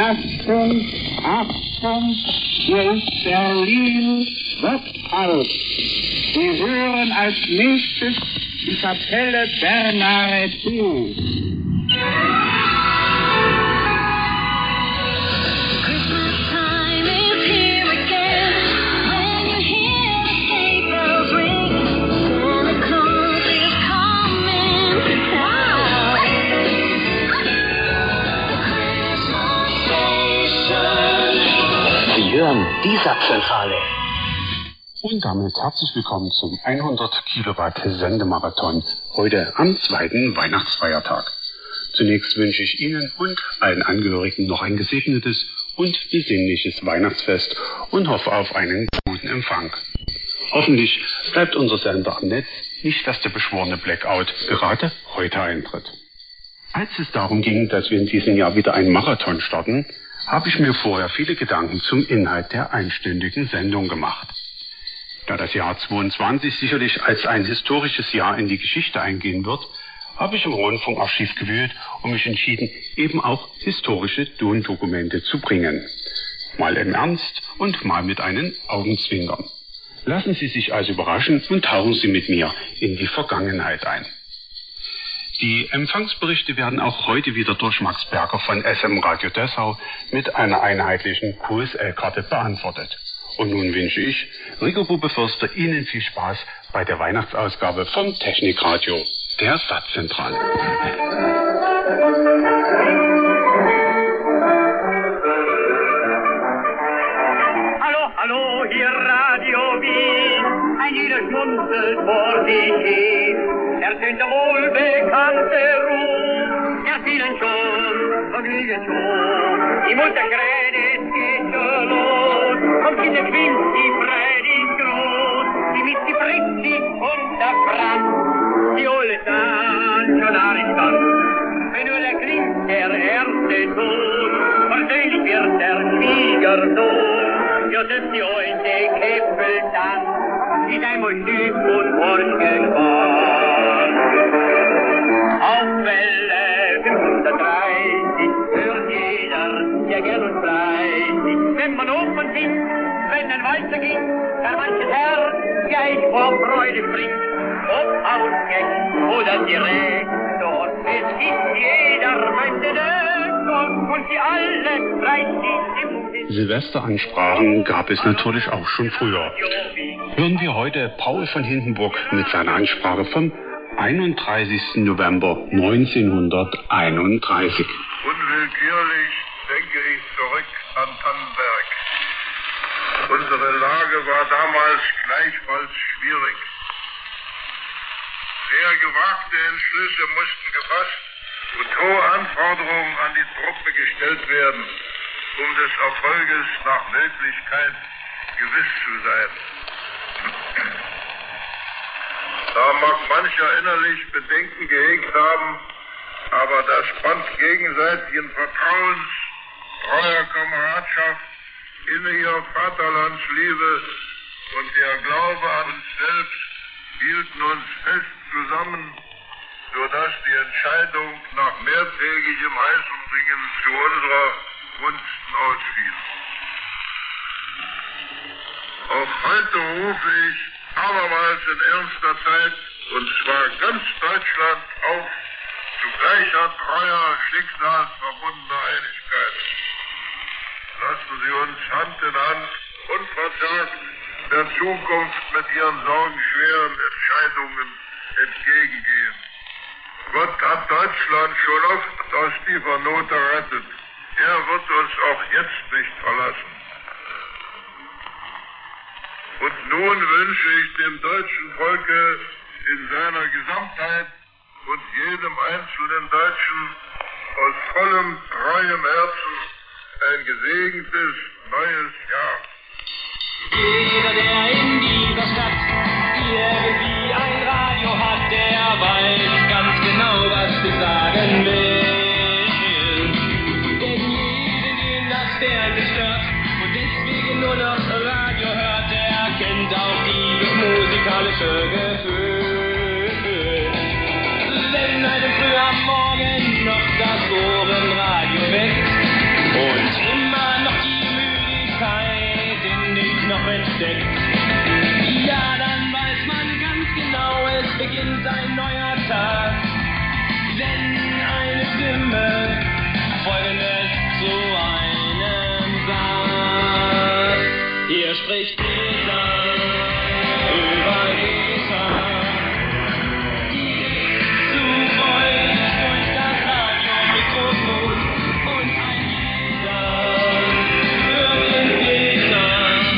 Achtung, Achtung, hier ist Berlin, wird alt. Sie hören als nächstes die Kapelle Bernardin. Die Satzzentrale. Und damit herzlich willkommen zum 100 Kilowatt Sendemarathon, heute am zweiten Weihnachtsfeiertag. Zunächst wünsche ich Ihnen und allen Angehörigen noch ein gesegnetes und besinnliches Weihnachtsfest und hoffe auf einen guten Empfang. Hoffentlich bleibt unser Sender am Netz, nicht dass der beschworene Blackout gerade heute eintritt. Als es darum ging, dass wir in diesem Jahr wieder einen Marathon starten, habe ich mir vorher viele Gedanken zum Inhalt der einstündigen Sendung gemacht. Da das Jahr 22 sicherlich als ein historisches Jahr in die Geschichte eingehen wird, habe ich im Rundfunkarchiv gewühlt und mich entschieden, eben auch historische Tondokumente zu bringen. Mal im Ernst und mal mit einem Augenzwinkern. Lassen Sie sich also überraschen und tauchen Sie mit mir in die Vergangenheit ein. Die Empfangsberichte werden auch heute wieder durch Max Berger von SM Radio Dessau mit einer einheitlichen QSL-Karte beantwortet. Und nun wünsche ich, Rico Bube-Förster, Ihnen viel Spaß bei der Weihnachtsausgabe vom Technikradio, der Satzzentrale. Hallo, hallo, hier Radio Wien, ein jeder schmunzelt vor sich hin. Ertönt der wohlbekannte Ruf, ja vielen schon, vergnügen schon. Die Mutter kräht, es geht schon los, kommt in der Quint, die Freude ist groß, die mit die Fritzig und der Franz, die alle dann schon arrogant. Wenn nur der klingt der erste Ton, persönlich wird der Schwiegersohn, ja das die heute Käppel dann, ist einmal Stück und Horchgespann. Auf Welle 530 hört jeder, der gern und fleißig. Wenn man oben singt, wenn ein Walzer ging, kann manches Herr gleich vor Freude springt. Ob ausgeht oder direkt, dort es gibt jeder möchte Deckung und sie alle fleißig im Sinn. Silvesteransprachen gab es natürlich auch schon früher. Hören wir heute Paul von Hindenburg mit seiner Ansprache vom 31. November 1931. Unwillkürlich denke ich zurück an Tannenberg. Unsere Lage war damals gleichfalls schwierig. Sehr gewagte Entschlüsse mussten gefasst und hohe Anforderungen an die Truppe gestellt werden, um des Erfolges nach Möglichkeit gewiss zu sein. Da mag mancher innerlich Bedenken gehegt haben, aber das Band gegenseitigen Vertrauens, treuer Kameradschaft, inniger Vaterlandsliebe und der Glaube an uns selbst hielten uns fest zusammen, sodass die Entscheidung nach mehrtägigem heißen Ringen zu unserer Gunsten ausfiel. Auch heute rufe ich abermals in ernster Zeit, und zwar ganz Deutschland, auf zu gleicher treuer, schicksalsverbundener Einigkeit. Lassen Sie uns Hand in Hand unverzagt der Zukunft mit ihren sorgenschweren Entscheidungen entgegengehen. Gott hat Deutschland schon oft aus tiefer Not errettet. Er wird uns auch jetzt nicht verlassen. Und nun wünsche ich dem deutschen Volke in seiner Gesamtheit und jedem einzelnen Deutschen aus vollem, treuem Herzen ein gesegnetes neues Jahr. Jeder, der in dieser Stadt irgendwie ein Radio hat, der weiß ganz genau, was du sagen willst. Denn jeden, den das Fernsehen stört und deswegen nur noch Radio hört, der kennt auch dieses musikalische Gefühl. Wenn einem früh am Morgen noch das Ohrenradio weckt und spricht Peter über Ether. Direkt zu euch durch das Radiomikrofon und ein jeder hört den Peter.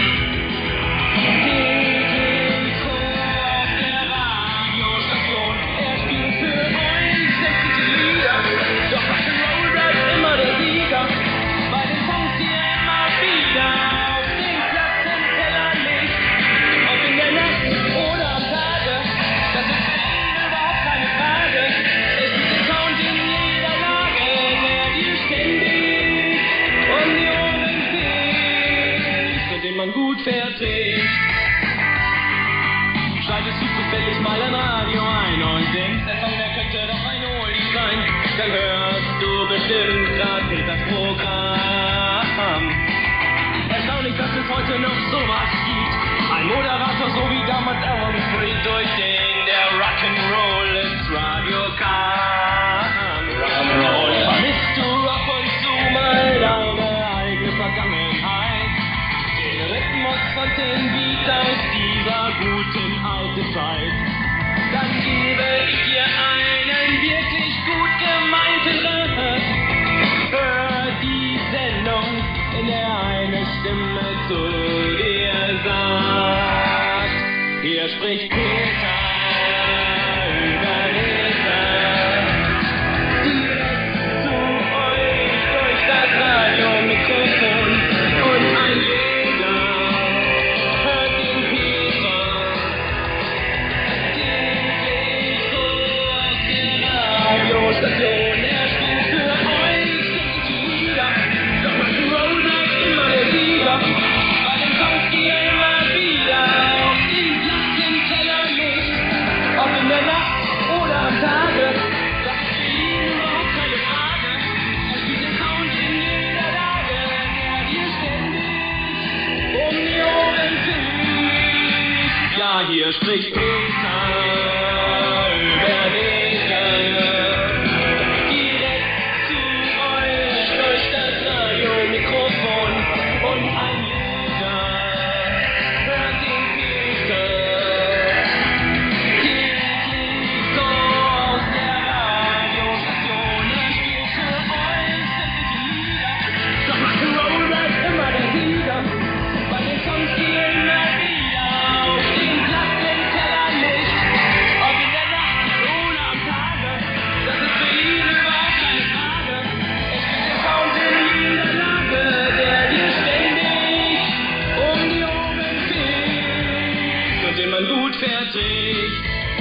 Täglich auf der Radiostation, er spielt für euch sämtliche Lieder. Doch Rock'n'Roll bleibt immer der Sieger. Bei den Songs, die er immer wieder auf den Plattenteller legt. Ob in der Nacht oder am Tage, das ist für ihn überhaupt keine Frage. Es gibt den Sound in jeder Lage, der dir ständig um die Ohren fegt und den man gut verträgt. Schaltest du zufällig mal ein Radio ein und denkst, der Song, der könnte doch ein Oldie sein, dann hörst du bestimmt grad Peters Programm. Erstaunlich, dass es heute noch sowas gibt. Ein Moderator, so wie damals Elvis Presley, durch den der Rock'n'Roll ins Radio kam. Rock'n'Roll. Vermisst du ab und zu mal deine eigene Vergangenheit? Den Rhythmus und den Beat aus dieser guten alten Zeit? Dann gebe ich dir einen wirklich gut gemeinten Rat. Hör die Sendung, in der eine Stimme zu dir sagt: Hier spricht Peter über Ether. Direkt zu euch durch das Radiomikrofon und ein jeder hört den Peter. Täglich so auf der Radiostation, er spielt für euch sämtliche Lieder. Doch Rock'n'Roll bleibt immer der Sieger. Bei den Songs, die er immer wieder auf den Plattenteller legt. Ob in der Nacht oder am Tage, das ist für ihn überhaupt keine Frage. Er spielt den Sound in jeder Lage, der dir ständig um die Ohren fliegt. Ja, hier spricht Peter über Ether. Direkt zu euch durch das Radiomikrofon und ein jeder hört den Peter. Täglich so aus der Radiostation, er spielt für euch sämtliche Lieder. Doch Rock'n'Roll bleibt immer der Sieger. Bei den Songs, die er immer wieder auf den Plattenteller legt. Ob in der Nacht oder am Tage, das ist für ihn überhaupt keine Frage. Er spielt den Sound in jeder Lage, der dir ständig um die Ohren fegt und den man gut verträgt.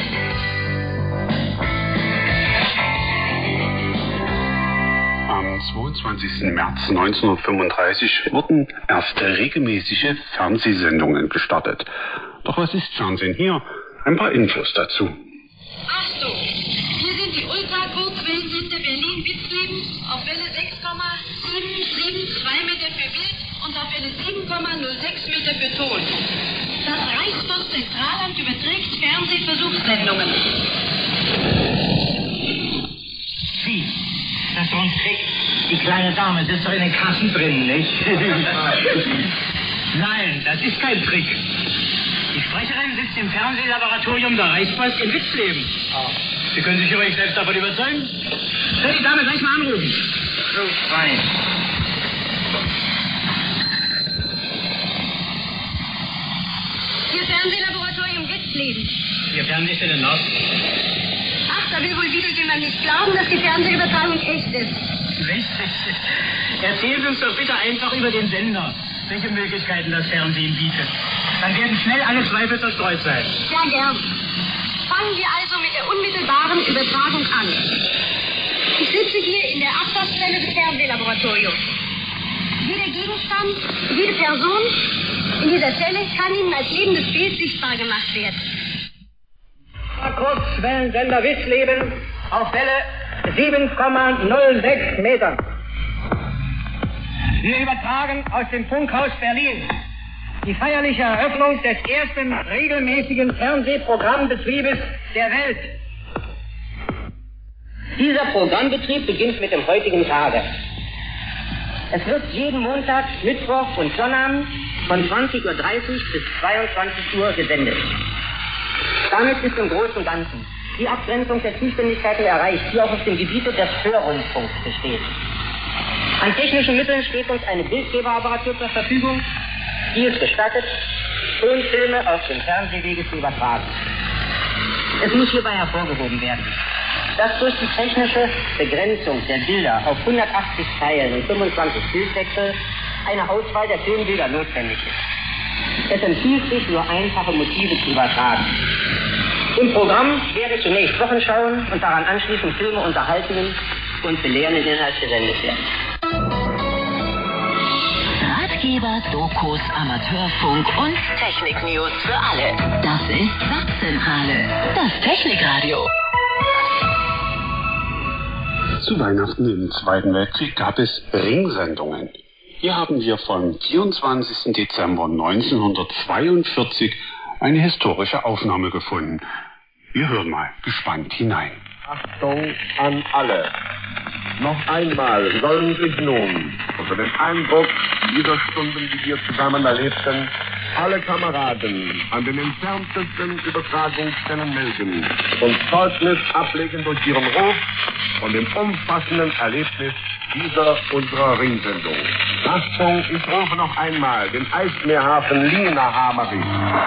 Am 22. März 1935 wurden erste regelmäßige Fernsehsendungen gestartet. Doch was ist Fernsehen hier? Ein paar Infos dazu. Achtung! Hier sind die Ultrakurzwellensender Berlin-Witzleben auf Welle 6,772 Meter für Bild und auf Welle 7,06 Meter für Ton. Das Reichspost-Zentralamt überträgt Fernsehversuchssendungen. Sie, das ist doch ein Trick. Die kleine Dame sitzt doch in den Kassen drin, nicht? Nein, das ist kein Trick. Die Sprecherin sitzt im Fernsehlaboratorium der Reichspost in Witzleben. Sie können sich übrigens selbst davon überzeugen. Soll die Dame gleich mal anrufen? So fein. Hier Fernsehlaboratorium Witzleben. Ihr Fernsehstelle Nord. Ach, da will wohl wieder jemand nicht glauben, dass die Fernsehübertragung echt ist. Richtig. Erzählen Sie uns doch bitte einfach über den Sender, welche Möglichkeiten das Fernsehen bietet. Dann werden schnell alle Zweifel zerstreut sein. Ja, gern. Fangen wir also mit der unmittelbaren Übertragung an. Ich sitze hier in der Absatzstelle des Fernsehlaboratoriums. Jeder Gegenstand, jede Person in dieser Zelle kann Ihnen als lebendes Bild sichtbar gemacht werden. Kurzwellensender Witzleben auf Welle 7,06 Meter. Wir übertragen aus dem Funkhaus Berlin die feierliche Eröffnung des ersten regelmäßigen Fernsehprogrammbetriebes der Welt. Dieser Programmbetrieb beginnt mit dem heutigen Tage. Es wird jeden Montag, Mittwoch und Sonnabend von 20:30 Uhr bis 22 Uhr gesendet. Damit ist im Großen und Ganzen die Abgrenzung der Zuständigkeiten erreicht, die auch auf dem Gebiete des Hörrundfunks besteht. An technischen Mitteln steht uns eine Bildgeberapparatur zur Verfügung, die es gestattet, Tonfilme auf dem Fernsehwege zu übertragen. Es muss hierbei hervorgehoben werden, dass durch die technische Begrenzung der Bilder auf 180 Zeilen und 25 Bildwechsel eine Auswahl der Filmbilder notwendig ist. Es empfiehlt sich, nur einfache Motive zu übertragen. Im Programm werden zunächst Wochenschauen und daran anschließend Filme, Unterhaltungen und belehrenden Inhalt gesendet werden. Ratgeber, Dokus, Amateurfunk und Technik-News für alle. Das ist Satzzentrale, das Technikradio. Zu Weihnachten im Zweiten Weltkrieg gab es Ringsendungen. Hier haben wir vom 24. Dezember 1942 eine historische Aufnahme gefunden. Wir hören mal gespannt hinein. Achtung an alle. Noch einmal sollen sich nun unter dem Eindruck dieser Stunden, die wir zusammen erlebten, alle Kameraden an den entferntesten Übertragungsstellen melden und Zeugnis ablegen durch ihren Ruf von dem umfassenden Erlebnis dieser unserer Ringsendung. Achtung, ich rufe noch einmal den Eismeerhafen Linahammerich.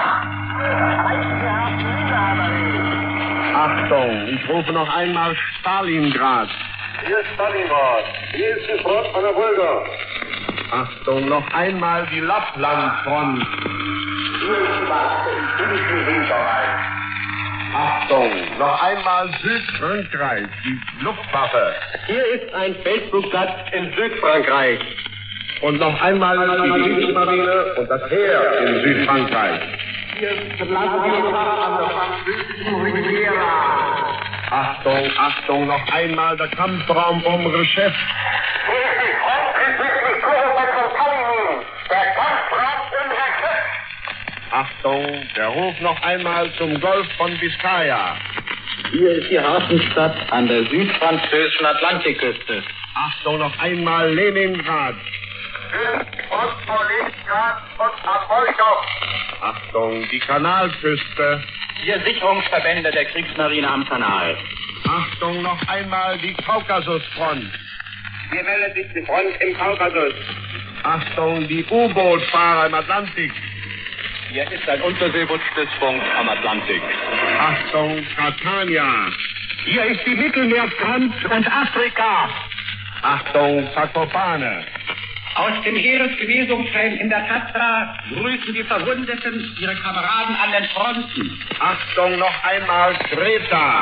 Achtung, ich rufe noch einmal Stalingrad. Hier ist Stalingrad. Hier ist die Front von der Wolga. Achtung, noch einmal die Lapplandfront. Hier ist die Maske im finnischen Winterreich. Achtung, noch einmal Südfrankreich, die Luftwaffe. Hier ist ein Facebook-Platz in Südfrankreich. Und noch einmal die Kriegsmarine und das Heer in Südfrankreich. Hier ist die Landwirtschaft an der französischen Riviera. Achtung, Achtung, noch einmal der Kampfraum vom Geschäft. Hier ist die Front südlich von Kaliningrad. Der Kampfraum im Geschäft. Achtung, der Ruf noch einmal zum Golf von Biskaya. Hier ist die Hafenstadt an der südfranzösischen Atlantikküste. Achtung, noch einmal Leningrad. Und Polengrad und Abolchow. Achtung, die Kanalküste. Hier Sicherungsverbände der Kriegsmarine am Kanal. Achtung, noch einmal die Kaukasusfront. Hier meldet sich die Front im Kaukasus. Achtung, die U-Boot-Fahrer im Atlantik. Hier ist ein Unterseebootsstützpunkt am Atlantik. Achtung, Catania. Hier ist die Mittelmeerfront und Afrika. Achtung, Zakopane. Aus dem Heeresgenesungsheim in der Tatra grüßen die Verwundeten ihre Kameraden an den Fronten. Achtung, noch einmal Kreta.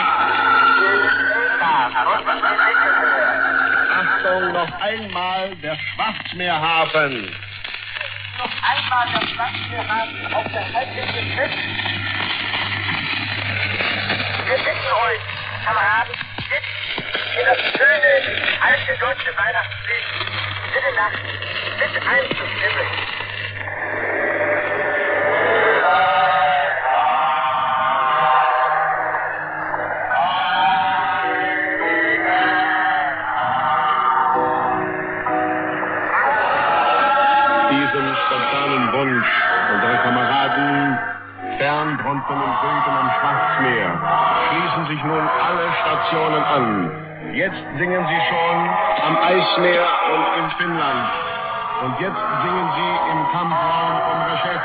Achtung, noch einmal der Schwarzmeerhafen. Noch einmal der Schwarzmeerhafen auf der Halbinsel Schiff. Wir bitten euch, Kameraden, in das schöne, alte deutsche Weihnachtslied Bitte Nacht mit einzustimmen. Diesem spontanen Wunsch unserer Kameraden fern drunten im Süden am Schwarzmeer schließen sich nun alle Stationen an. Jetzt singen sie schon am Eismeer und in Finnland. Und jetzt singen sie im Kampfraum um Geschäft.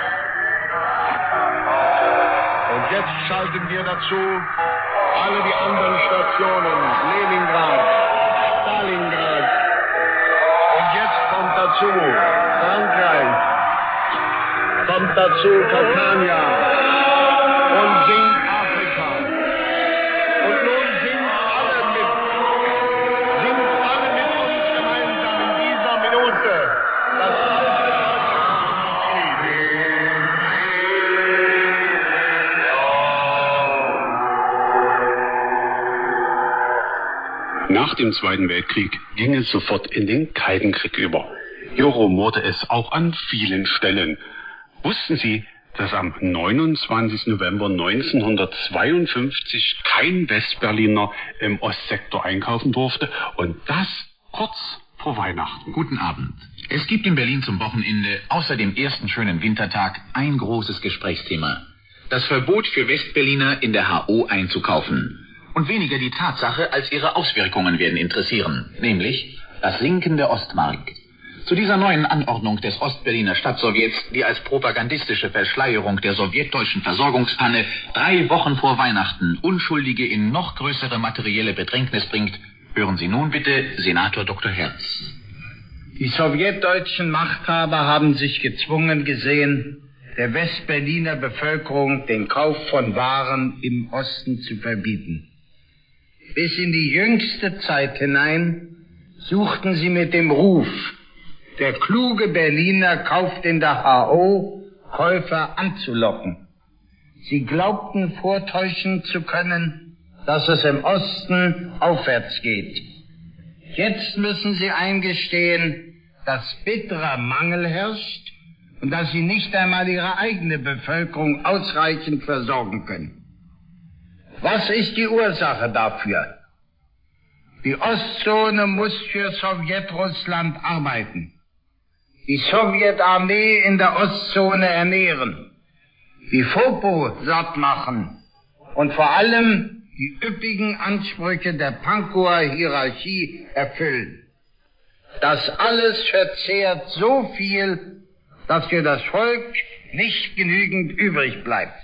Und jetzt schalten wir dazu alle die anderen Stationen. Leningrad, Stalingrad. Und jetzt kommt dazu Frankreich. Kommt dazu Catania. Und singt Afrika. Und nun singt alle mit. Singt alle mit uns gemeinsam in dieser Minute. Das alte Nach dem Zweiten Weltkrieg ging es sofort in den Kalten Krieg über. Hier rumorte es auch an vielen Stellen. Wussten Sie, dass am 29. November 1952 kein Westberliner im Ostsektor einkaufen durfte und das kurz vor Weihnachten. Guten Abend. Es gibt in Berlin zum Wochenende außer dem ersten schönen Wintertag ein großes Gesprächsthema. Das Verbot für Westberliner in der HO einzukaufen. Und weniger die Tatsache als ihre Auswirkungen werden interessieren, nämlich das Sinken der Ostmark. Zu dieser neuen Anordnung des Ostberliner Stadtsowjets, die als propagandistische Verschleierung der sowjetdeutschen Versorgungspanne 3 Wochen vor Weihnachten Unschuldige in noch größere materielle Bedrängnis bringt, hören Sie nun bitte Senator Dr. Herz. Die sowjetdeutschen Machthaber haben sich gezwungen gesehen, der Westberliner Bevölkerung den Kauf von Waren im Osten zu verbieten. Bis in die jüngste Zeit hinein suchten sie mit dem Ruf, der kluge Berliner kauft in der HO, Käufer anzulocken. Sie glaubten vortäuschen zu können, dass es im Osten aufwärts geht. Jetzt müssen sie eingestehen, dass bitterer Mangel herrscht und dass sie nicht einmal ihre eigene Bevölkerung ausreichend versorgen können. Was ist die Ursache dafür? Die Ostzone muss für Sowjetrussland arbeiten, die Sowjetarmee in der Ostzone ernähren, die Fopo satt machen und vor allem die üppigen Ansprüche der Pankower Hierarchie erfüllen. Das alles verzehrt so viel, dass für das Volk nicht genügend übrig bleibt.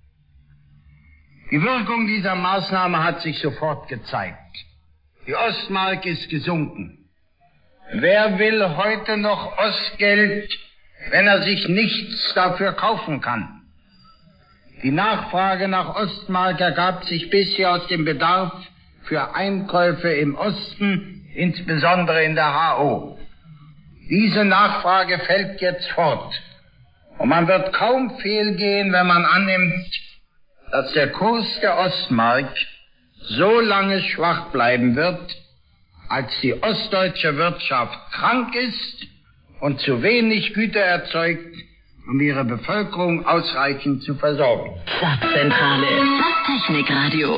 Die Wirkung dieser Maßnahme hat sich sofort gezeigt. Die Ostmark ist gesunken. Wer will heute noch Ostgeld, wenn er sich nichts dafür kaufen kann? Die Nachfrage nach Ostmark ergab sich bisher aus dem Bedarf für Einkäufe im Osten, insbesondere in der HO. Diese Nachfrage fällt jetzt fort. Und man wird kaum fehlgehen, wenn man annimmt, dass der Kurs der Ostmark so lange schwach bleiben wird, als die ostdeutsche Wirtschaft krank ist und zu wenig Güter erzeugt, um ihre Bevölkerung ausreichend zu versorgen. Satzzentrale, das Technikradio.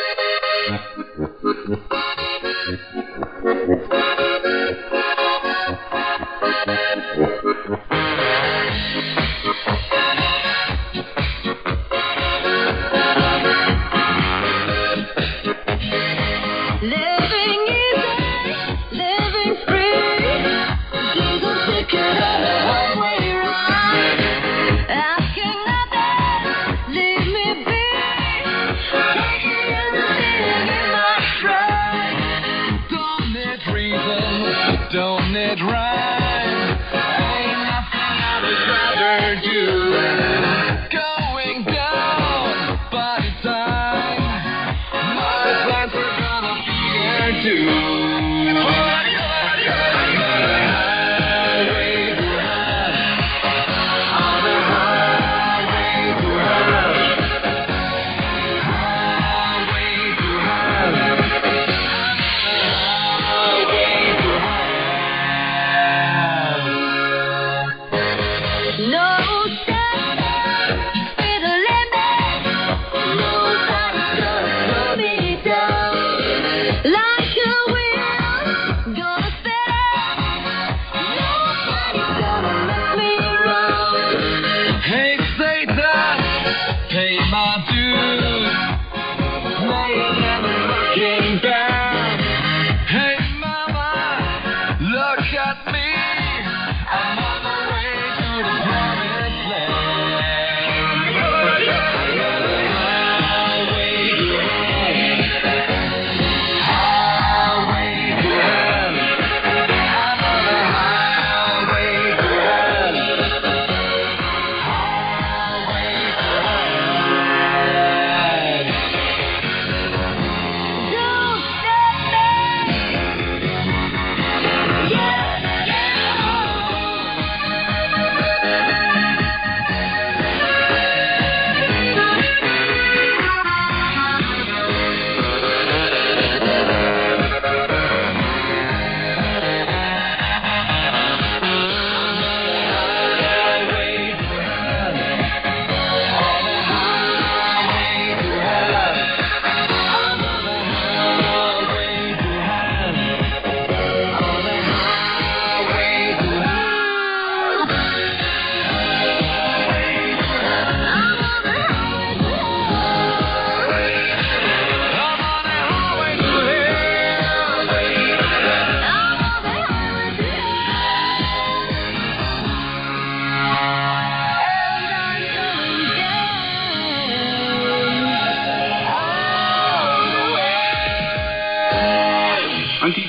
Don't it rhyme? Ain't nothing I would rather do. Going down, but it's time. My plans are gonna be here too. No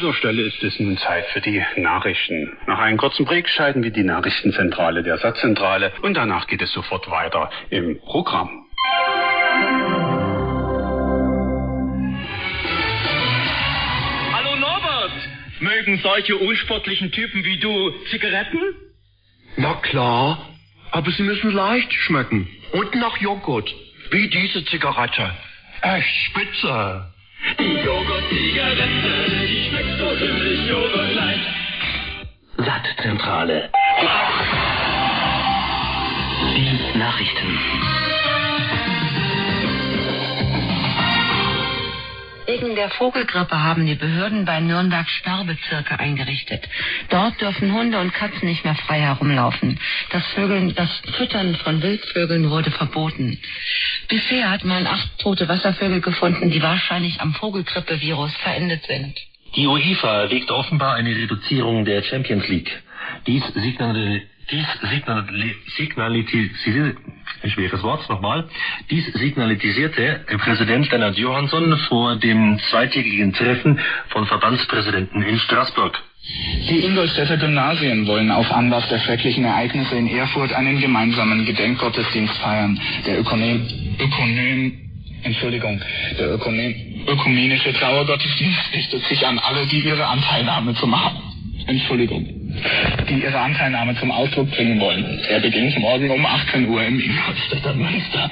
dieser Stelle ist es nun Zeit für die Nachrichten. Nach einem kurzen Break schalten wir die Nachrichtenzentrale der Satzzentrale und danach geht es sofort weiter im Programm. Hallo Norbert! Mögen solche unsportlichen Typen wie du Zigaretten? Na klar, aber sie müssen leicht schmecken. Und nach Joghurt. Wie diese Zigarette. Echt spitze. Die Joghurt-Zigarette, die schmeckt so ziemlich joghurtleicht. Satzzentrale. Die Nachrichten. Wegen der Vogelgrippe haben die Behörden bei Nürnberg Sperrbezirke eingerichtet. Dort dürfen Hunde und Katzen nicht mehr frei herumlaufen. Das Füttern von Wildvögeln wurde verboten. Bisher hat man 8 tote Wasservögel gefunden, die wahrscheinlich am Vogelgrippevirus verendet sind. Die UEFA erwägt offenbar eine Reduzierung der Champions League. Dies signalisierte Präsident Lennart Johansson vor dem zweitägigen Treffen von Verbandspräsidenten in Straßburg. Die Ingolstädter Gymnasien wollen auf Anlass der schrecklichen Ereignisse in Erfurt einen gemeinsamen Gedenkgottesdienst feiern. Der ökumenische Trauergottesdienst richtet sich an alle, die ihre Anteilnahme zum Ausdruck bringen wollen. Er beginnt morgen um 18 Uhr im Ingolstädter Münster.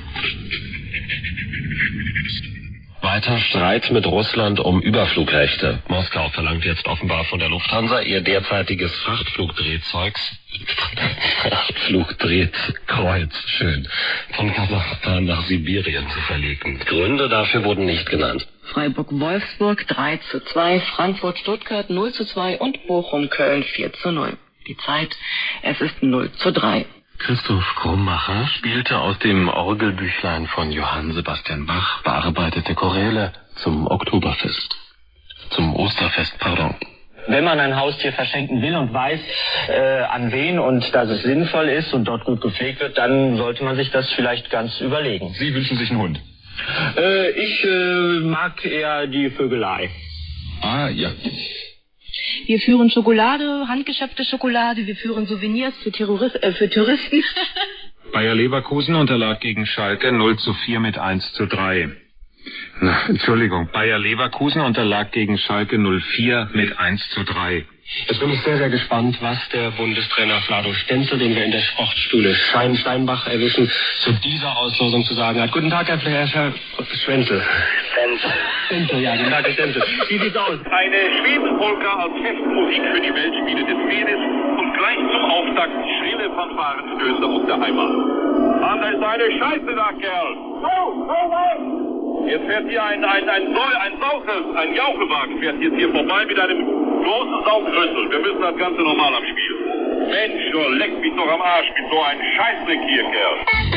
Weiter Streit mit Russland um Überflugrechte. Moskau verlangt jetzt offenbar von der Lufthansa, ihr derzeitiges Frachtflugdrehkreuz von Kasachstan nach Sibirien zu verlegen. Gründe dafür wurden nicht genannt. Freiburg-Wolfsburg 3:2, Frankfurt-Stuttgart 0:2 und Bochum-Köln 4:0. Die Zeit, es ist 0:3. Christoph Krummacher spielte aus dem Orgelbüchlein von Johann Sebastian Bach bearbeitete Choräle zum Osterfest. Wenn man ein Haustier verschenken will und weiß, an wen und dass es sinnvoll ist und dort gut gepflegt wird, dann sollte man sich das vielleicht ganz überlegen. Sie wünschen sich einen Hund? Ich mag eher die Vögelei. Ah, ja. Wir führen Schokolade, handgeschöpfte Schokolade, wir führen Souvenirs für Touristen. Bayer Leverkusen unterlag gegen Schalke 0:4 mit 1:3. Bayer Leverkusen unterlag gegen Schalke 04 mit 1:3. Jetzt bin ich sehr, sehr gespannt, was der Bundestrainer Vlado Stenzel, den wir in der Sportschule Steinbach erwischen, zu dieser Auslosung zu sagen hat. Guten Tag, Herr Schwenzel. Stenzel, ja, guten Tag, Herr Stenzel. Wie sieht's aus? Eine Schwedenpolka als Festmusik für die Weltspiele des Meeres und gleich zum Auftakt schrille Fanfarenstöße aus der Heimat. Mann, das ist eine Scheiße da, Kerl. Jetzt fährt hier ein Jauchewagen fährt jetzt hier vorbei mit einem großen Saugrüssel. Wir müssen das Ganze normal abspielen. Mensch, du leck mich doch am Arsch mit so einem Scheißdreck hier, Kerl.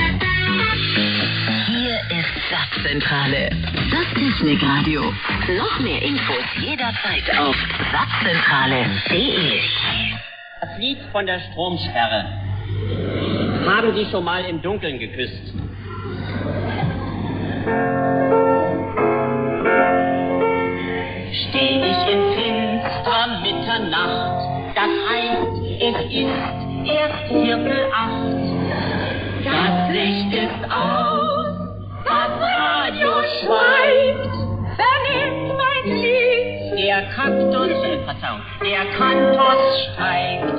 Hier ist Satzzentrale. Das Technikradio. Noch mehr Infos jederzeit auf satzzentrale.de. Das Lied von der Stromsperre. Haben Sie schon mal im Dunkeln geküsst? Steh ich in finsterer Mitternacht, das heißt, es ist erst 7:45. Das Licht ist aus, das Radio schweigt, vernimmt mein Lied. Der Kantos steigt.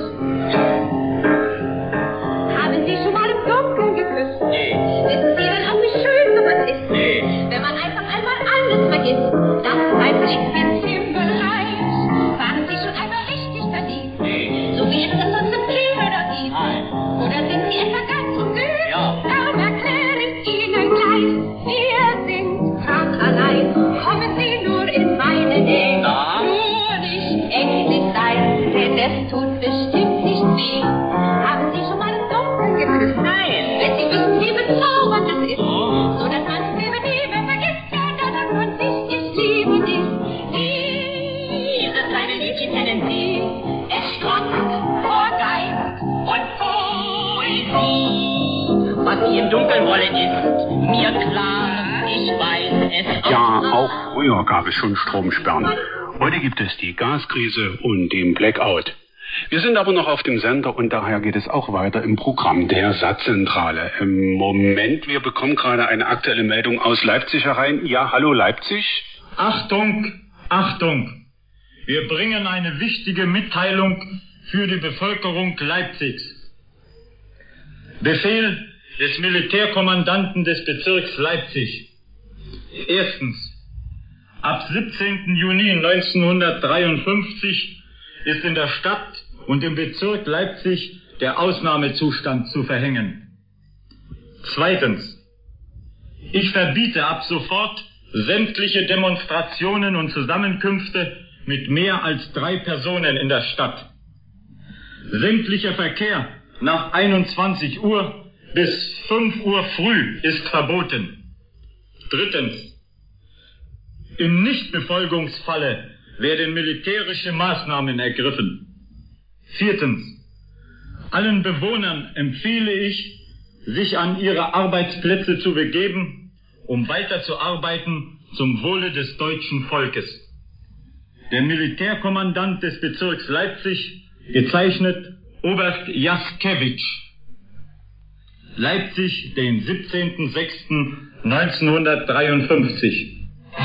Haben Sie schon mal im Dunkeln geküsst? Nee. Wissen Sie denn auch, wie schön sowas ist? Nee. Wenn man einfach einmal alles vergisst, das bleibt nicht ins Himmelreich. Waren Sie schon einmal richtig verliebt? Nee. So wie es das sonst im Kino da gibt? Nein. Oder sind Sie etwa ganz umgehört? Ja. Dann erkläre ich Ihnen gleich, wir sind grad allein. Kommen Sie nur in meine Nähe. Na? Nur nicht ängstlich sein, denn es tut bestimmt nicht weh. Haben Sie schon mal im Dunkeln geküsst? Nein. Wenn Sie wissen, wie bezaubernd es ist, so dass man es lieber nie mehr vergisst, ja, dann sagt man sich, ich liebe dich. Dieses kleine Liedchen kennen Sie, es strotzt vor Geist und Poesie. Was Sie im Dunkeln wollen ist mir klar, ich weiß es Ja, auch früher gab es schon Stromsperren. Heute gibt es die Gaskrise und den Blackout. Wir sind aber noch auf dem Sender und daher geht es auch weiter im Programm der Satzzentrale. Im Moment, wir bekommen gerade eine aktuelle Meldung aus Leipzig herein. Ja, hallo Leipzig. Achtung, Achtung! Wir bringen eine wichtige Mitteilung für die Bevölkerung Leipzigs. Befehl des Militärkommandanten des Bezirks Leipzig. Erstens. Ab 17. Juni 1953 ist in der Stadt und im Bezirk Leipzig der Ausnahmezustand zu verhängen. Zweitens. Ich verbiete ab sofort sämtliche Demonstrationen und Zusammenkünfte mit mehr als 3 Personen in der Stadt. Sämtlicher Verkehr nach 21 Uhr bis 5 Uhr früh ist verboten. Drittens. Im Nichtbefolgungsfalle werden militärische Maßnahmen ergriffen. Viertens. Allen Bewohnern empfehle ich, sich an ihre Arbeitsplätze zu begeben, um weiterzuarbeiten zum Wohle des deutschen Volkes. Der Militärkommandant des Bezirks Leipzig, gezeichnet Oberst Jaskewitsch. Leipzig, den 17.06.1953.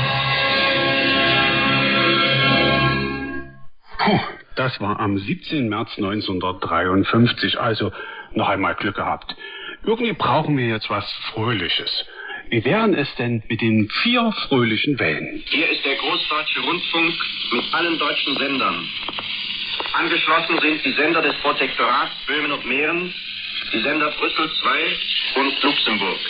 Das war am 17. März 1953, also noch einmal Glück gehabt. Irgendwie brauchen wir jetzt was Fröhliches. Wie wären es denn mit den 4 fröhlichen Wellen? Hier ist der Großdeutsche Rundfunk mit allen deutschen Sendern. Angeschlossen sind die Sender des Protektorats Böhmen und Mähren, die Sender Brüssel 2 und Luxemburg.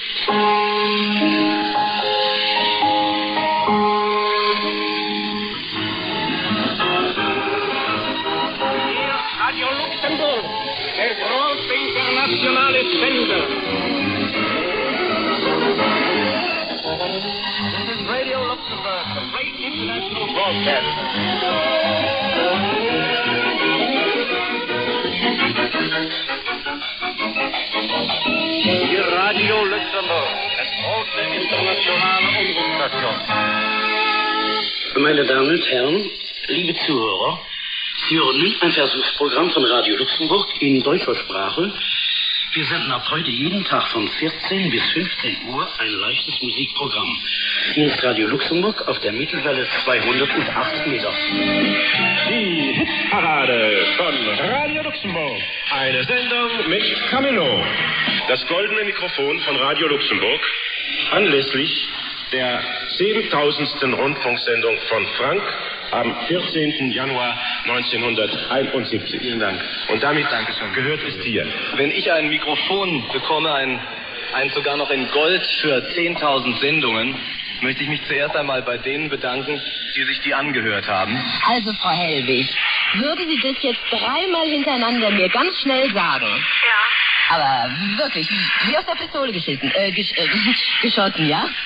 Radio Luxemburg, der große internationale Sender. This is Radio Luxembourg, the great international broadcaster. Hier Radio Luxembourg, das große internationale Umrufstation. Meine Damen und Herren, liebe Zuhörer, Sie hören nun ein Versuchsprogramm von Radio Luxemburg in deutscher Sprache. Wir senden ab heute jeden Tag von 14 bis 15 Uhr ein leichtes Musikprogramm. Hier ist Radio Luxemburg auf der Mittelwelle 208 Meter. Die Hitparade von Radio Luxemburg. Eine Sendung mit Camillo. Das goldene Mikrofon von Radio Luxemburg anlässlich der 7000. Rundfunksendung von Frank am 14. Januar 1971. Vielen Dank. Und damit gehört es dir. Wenn ich ein Mikrofon bekomme, ein sogar noch in Gold für 10.000 Sendungen, möchte ich mich zuerst einmal bei denen bedanken, die sich die angehört haben. Also, Frau Hellwig, würden Sie das jetzt 3-mal hintereinander mir ganz schnell sagen? Ja. Aber wirklich, wie aus der Pistole geschossen, ja? Ja.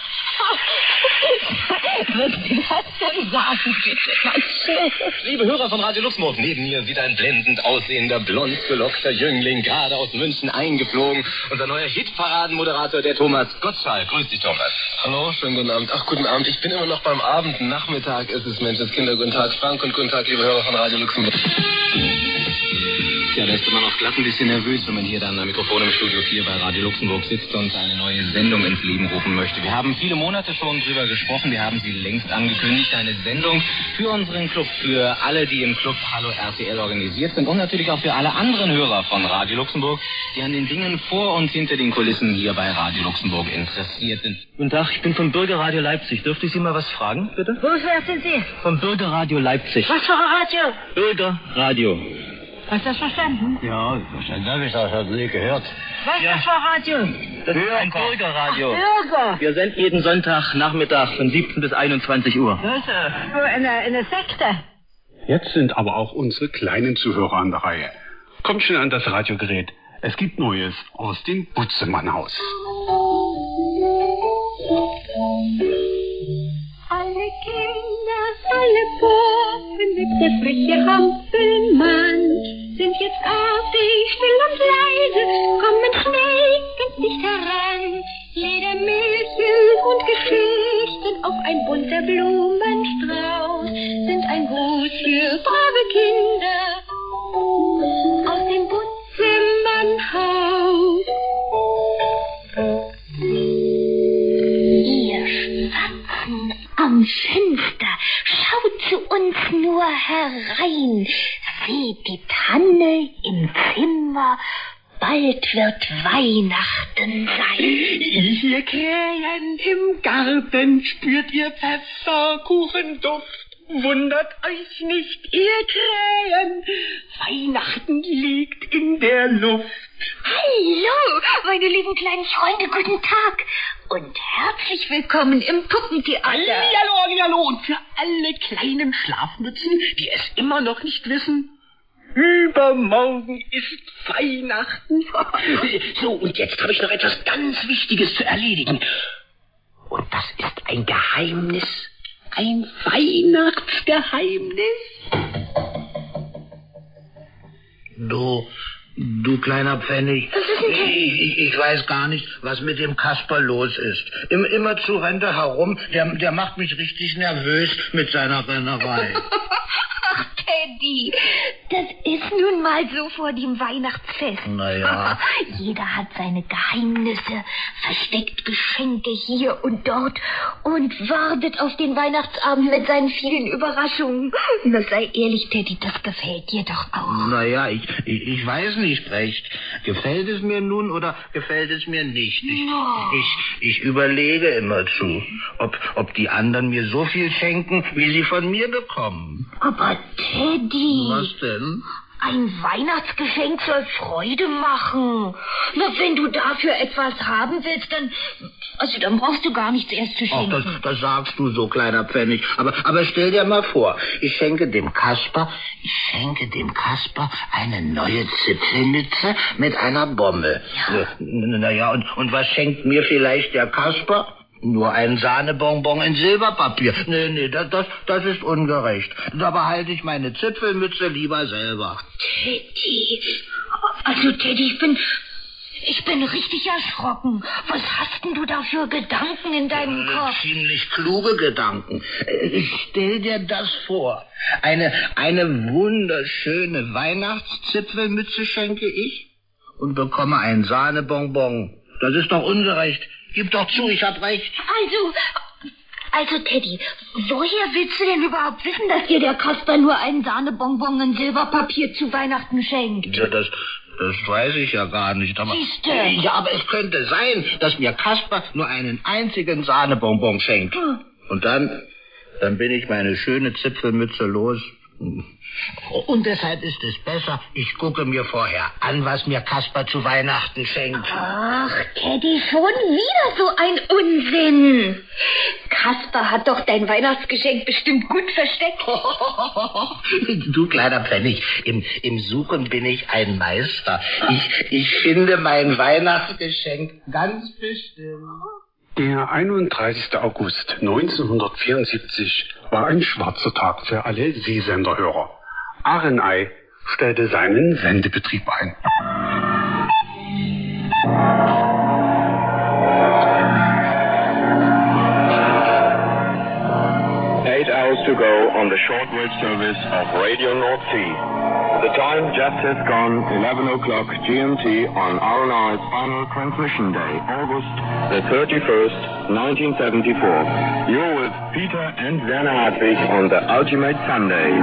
Würden Sie das denn sagen, bitte, ganz schnell? Liebe Hörer von Radio Luxemburg, neben mir wieder ein blendend aussehender, blond gelockter Jüngling, gerade aus München eingeflogen. Unser neuer Hitparadenmoderator, der Thomas Gottschalk. Grüß dich, Thomas. Hallo, schönen guten Abend. Ach, guten Abend. Ich bin immer noch beim Abend. Nachmittag ist es, Menschenskinder. Guten Tag, Frank, und guten Tag, liebe Hörer von Radio Luxemburg. Ja, da ist man auch glatt ein bisschen nervös, wenn man hier dann am Mikrofon im Studio 4 bei Radio Luxemburg sitzt und eine neue Sendung ins Leben rufen möchte. Wir haben viele Monate schon drüber gesprochen, wir haben sie längst angekündigt, eine Sendung für unseren Club, für alle, die im Club Hallo RTL organisiert sind und natürlich auch für alle anderen Hörer von Radio Luxemburg, die an den Dingen vor und hinter den Kulissen hier bei Radio Luxemburg interessiert sind. Guten Tag, ich bin vom Bürgerradio Leipzig. Dürfte ich Sie mal was fragen, bitte? Woher sind Sie? Vom Bürgerradio Leipzig. Was für ein Radio? Bürgerradio. Hast du das verstanden? Ja, verstanden habe ich das, hat nie gehört. Was ist das für ein Radio? Das ist ein Bürgerradio. Ach, Bürger. Wir senden jeden Sonntagnachmittag von 17 bis 21 Uhr. Das ist eine Sekte. Jetzt sind aber auch unsere kleinen Zuhörer an der Reihe. Kommt schnell an das Radiogerät. Es gibt Neues aus dem Butzemann-Haus. Alle Kinder, alle Puppen mit der freche Hampelmann sind jetzt artig, still und leise, kommen schneckend dicht heran. Jeder Märchen und Geschichten auf ein bunter Blumenstrauß sind vom Fenster. Schaut zu uns nur herein. Seht die Tanne im Zimmer. Bald wird Weihnachten sein. Ihr Krähen im Garten, spürt ihr Pfefferkuchenduft. Wundert euch nicht, ihr Krähen, Weihnachten liegt in der Luft. Hallo, meine lieben kleinen Freunde, guten Tag und herzlich willkommen im Puppentheater. Hallo, und für alle kleinen Schlafmützen, die es immer noch nicht wissen, übermorgen ist Weihnachten. So, und jetzt habe ich noch etwas ganz Wichtiges zu erledigen. Und das ist ein Geheimnis. Ein Weihnachtsgeheimnis. Du kleiner Pfennig, Was ist denn das? ich weiß gar nicht, was mit dem Kasper los ist. Immerzu rennt er herum, der macht mich richtig nervös mit seiner Rennerei. Ach, Teddy, das ist nun mal so vor dem Weihnachtsfest. Naja. Jeder hat seine Geheimnisse, versteckt Geschenke hier und dort und wartet auf den Weihnachtsabend mit seinen vielen Überraschungen. Na, sei ehrlich, Teddy, das gefällt dir doch auch. Naja, ich weiß nicht recht. Gefällt es mir nun oder gefällt es mir nicht? Ich überlege immerzu, ob die anderen mir so viel schenken, wie sie von mir bekommen. Aber Teddy... Was denn? Ein Weihnachtsgeschenk soll Freude machen. Na, wenn du dafür etwas haben willst, dann brauchst du gar nichts erst zu schenken. Ach, das sagst du so, kleiner Pfennig. Aber stell dir mal vor, ich schenke dem Kasper eine neue Zipfelmütze mit einer Bombe. Ja. Naja, und was schenkt mir vielleicht der Kasper? Nur ein Sahnebonbon in Silberpapier. Nee, das ist ungerecht. Da behalte ich meine Zipfelmütze lieber selber. Teddy, ich bin richtig erschrocken. Was hast denn du da für Gedanken in deinem Kopf? Ziemlich kluge Gedanken. Stell dir das vor. Eine wunderschöne Weihnachtszipfelmütze schenke ich und bekomme ein Sahnebonbon. Das ist doch ungerecht. Gib doch zu, ich hab recht. Also, Teddy, woher willst du denn überhaupt wissen, dass dir der Kasper nur einen Sahnebonbon in Silberpapier zu Weihnachten schenkt? Ja, das weiß ich ja gar nicht. Siehste. Ja, aber es könnte sein, dass mir Kasper nur einen einzigen Sahnebonbon schenkt. Und dann bin ich meine schöne Zipfelmütze los. Und deshalb ist es besser, ich gucke mir vorher an, was mir Kasper zu Weihnachten schenkt. Ach, Teddy, schon wieder so ein Unsinn. Kasper hat doch dein Weihnachtsgeschenk bestimmt gut versteckt. Du kleiner Pfennig, im Suchen bin ich ein Meister. Ich finde mein Weihnachtsgeschenk ganz bestimmt. Der 31. August 1974 war ein schwarzer Tag für alle Seesenderhörer. Arenei stellte seinen Sendebetrieb ein. 8 hours to go on the shortwave service of Radio North Sea. The time just has gone 11 o'clock GMT on RNI's final transmission day, August the 31st, 1974. You're with Peter and Werner Hartwig on the Ultimate Sunday.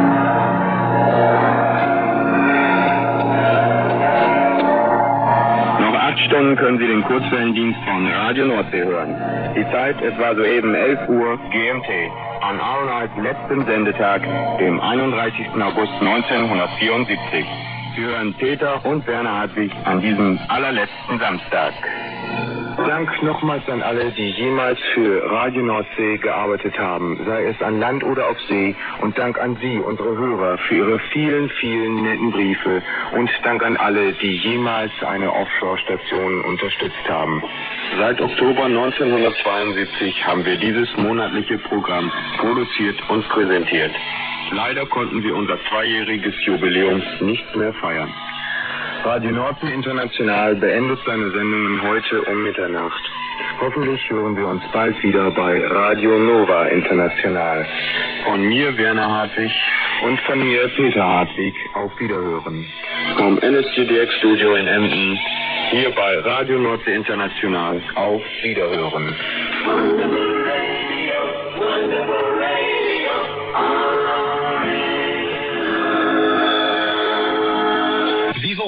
Noch 8 Stunden können Sie den Kurzwellendienst von Radio Nordsee hören. Die Zeit, es war soeben 11 Uhr GMT. An RNI's letzten Sendetag, dem 31. August 1974. Sie hören Peter und Werner Hartwig an diesem allerletzten Samstag. Dank nochmals an alle, die jemals für Radio Nordsee gearbeitet haben, sei es an Land oder auf See. Und Dank an Sie, unsere Hörer, für Ihre vielen, vielen netten Briefe. Und Dank an alle, die jemals eine Offshore-Station unterstützt haben. Seit Oktober 1972 haben wir dieses monatliche Programm produziert und präsentiert. Leider konnten wir unser 2-jähriges Jubiläum nicht mehr feiern. Radio Nordsee International beendet seine Sendungen heute um Mitternacht. Hoffentlich hören wir uns bald wieder bei Radio Nova International. Von mir, Werner Hartwig, und von mir, Peter Hartwig, auf Wiederhören. Vom NSGDX Studio in Emden, hier bei Radio Nordsee International, auf Wiederhören. Wonderful Radio, wonderful.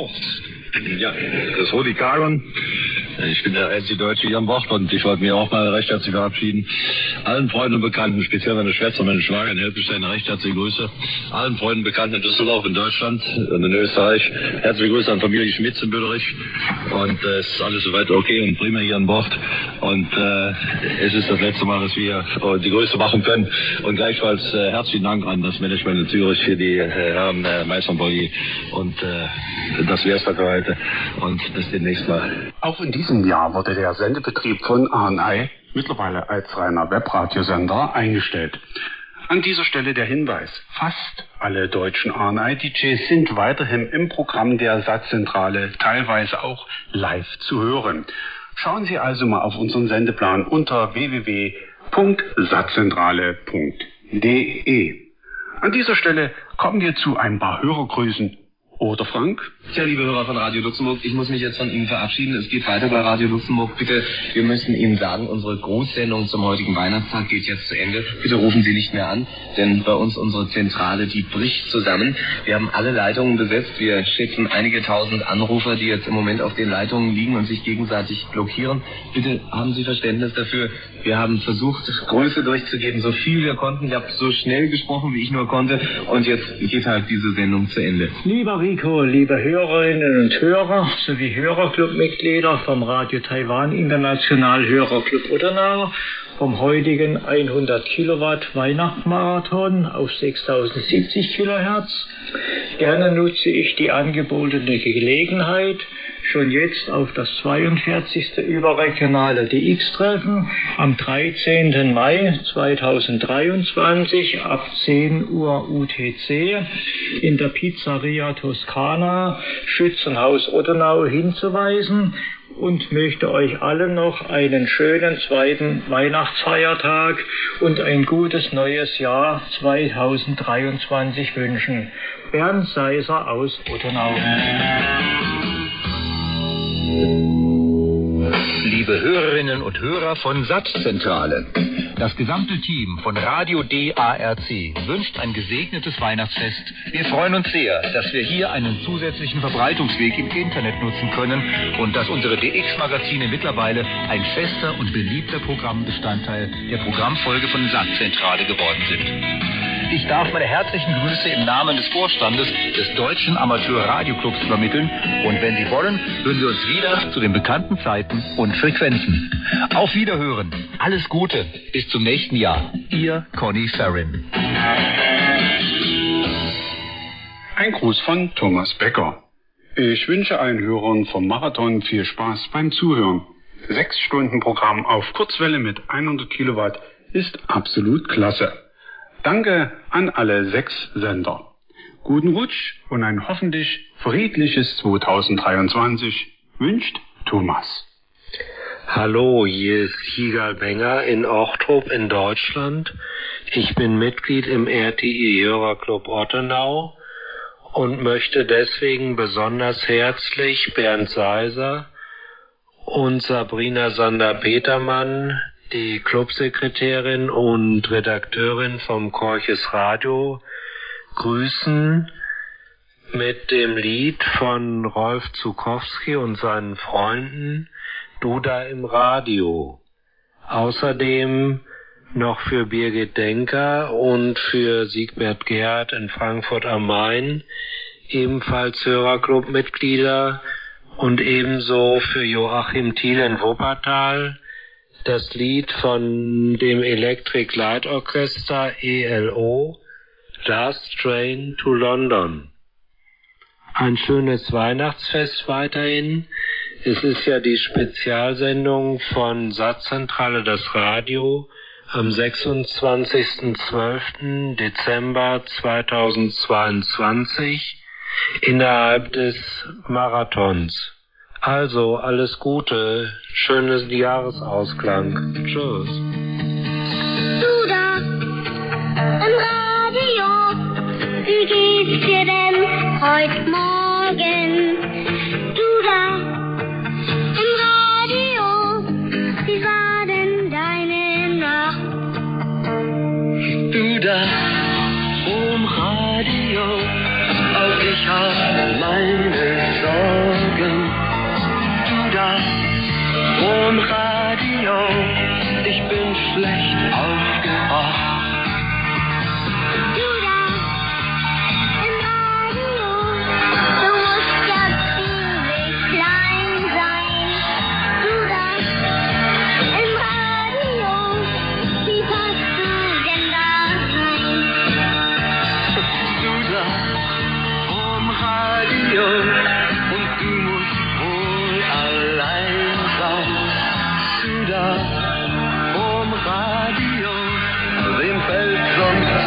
auch. Ja, das ist Rudi Karon. Ich bin der einzige Deutsche hier an Bord und ich wollte mich auch mal recht herzlich verabschieden. Allen Freunden und Bekannten, speziell meine Schwester und meine Schwager in Helpestein, recht herzliche Grüße. Allen Freunden und Bekannten in Düsseldorf, in Deutschland und in Österreich. Herzliche Grüße an Familie Schmitz in Böderich. Und es ist alles soweit okay und prima hier an Bord. Und es ist das letzte Mal, dass wir die Grüße machen können. Und gleichfalls herzlichen Dank an das Management in Zürich für die Herren Meister und Bollier. Und das wär's für heute. Und bis demnächst mal. Auch in diesem Jahr wurde der Sendebetrieb von ANI mittlerweile als reiner Webradiosender eingestellt. An dieser Stelle der Hinweis: Fast alle deutschen ANI-DJs sind weiterhin im Programm der Satzzentrale, teilweise auch live zu hören. Schauen Sie also mal auf unseren Sendeplan unter www.satzzentrale.de. An dieser Stelle kommen wir zu ein paar Hörergrüßen. Oder Frank? Tja, liebe Hörer von Radio Luxemburg, ich muss mich jetzt von Ihnen verabschieden. Es geht weiter bei Radio Luxemburg. Bitte, wir müssen Ihnen sagen, unsere Großsendung zum heutigen Weihnachtstag geht jetzt zu Ende. Bitte rufen Sie nicht mehr an, denn bei uns unsere Zentrale, die bricht zusammen. Wir haben alle Leitungen besetzt. Wir schätzen einige tausend Anrufer, die jetzt im Moment auf den Leitungen liegen und sich gegenseitig blockieren. Bitte haben Sie Verständnis dafür. Wir haben versucht, Grüße durchzugeben, so viel wir konnten. Ich habe so schnell gesprochen, wie ich nur konnte. Und jetzt geht halt diese Sendung zu Ende. Lieber Rico, liebe Hörerinnen und Hörer sowie Hörerclub-Mitglieder vom Radio Taiwan International Hörerclub Odenau, vom heutigen 100 Kilowatt Weihnachtsmarathon auf 6070 Kilohertz. Gerne nutze ich die angebotene Gelegenheit, schon jetzt auf das 42. überregionale DX-Treffen am 13. Mai 2023 ab 10 Uhr UTC in der Pizzeria Toscana, Schützenhaus Odenau hinzuweisen und möchte euch allen noch einen schönen zweiten Weihnachtsfeiertag und ein gutes neues Jahr 2023 wünschen. Bernd Seiser aus Odenau. Liebe Hörerinnen und Hörer von Satzzentrale, das gesamte Team von Radio DARC wünscht ein gesegnetes Weihnachtsfest. Wir freuen uns sehr, dass wir hier einen zusätzlichen Verbreitungsweg im Internet nutzen können und dass unsere DX-Magazine mittlerweile ein fester und beliebter Programmbestandteil der Programmfolge von Satzzentrale geworden sind. Ich darf meine herzlichen Grüße im Namen des Vorstandes des Deutschen Amateur-Radioclubs übermitteln. Und wenn Sie wollen, hören wir uns wieder zu den bekannten Zeiten und Frequenzen. Auf Wiederhören. Alles Gute. Bis zum nächsten Jahr. Ihr Conny Ferrin. Ein Gruß von Thomas Becker. Ich wünsche allen Hörern vom Marathon viel Spaß beim Zuhören. 6 Stunden Programm auf Kurzwelle mit 100 Kilowatt ist absolut klasse. Danke an alle 6 Sender. Guten Rutsch und ein hoffentlich friedliches 2023 wünscht Thomas. Hallo, hier ist Higal Benger in Ochtrup in Deutschland. Ich bin Mitglied im RTI Hörerclub Ottenau und möchte deswegen besonders herzlich Bernd Seiser und Sabrina Sander-Petermann, die Clubsekretärin und Redakteurin vom Korches Radio, grüßen mit dem Lied von Rolf Zukowski und seinen Freunden Duda im Radio. Außerdem noch für Birgit Denker und für Siegbert Gerhardt in Frankfurt am Main, ebenfalls Hörerclub-Mitglieder, und ebenso für Joachim Thiel in Wuppertal, das Lied von dem Electric Light Orchestra ELO, Last Train to London. Ein schönes Weihnachtsfest weiterhin. Es ist ja die Spezialsendung von Satzzentrale das Radio am 26.12. Dezember 2022 innerhalb des Marathons. Also, alles Gute, schönes Jahresausklang. Tschüss. Du da, im Radio, wie geht's dir denn heute Morgen? Du da, im Radio, wie war denn deine Nacht? Du da, vom Radio, auch ich hab meine Sorgen.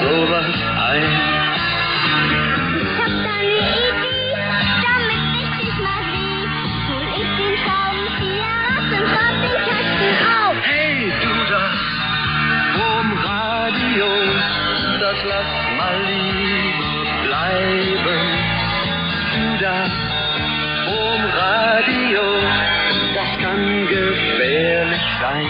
sowas ein. Ich hab da eine Idee, damit richtig mal weh. Hol ich den Schraubenzieher raus und schraub den Kasten auf. Hey, du da, vorm Radio, das lass mal lieber bleiben. Du da, vorm Radio, das kann gefährlich sein.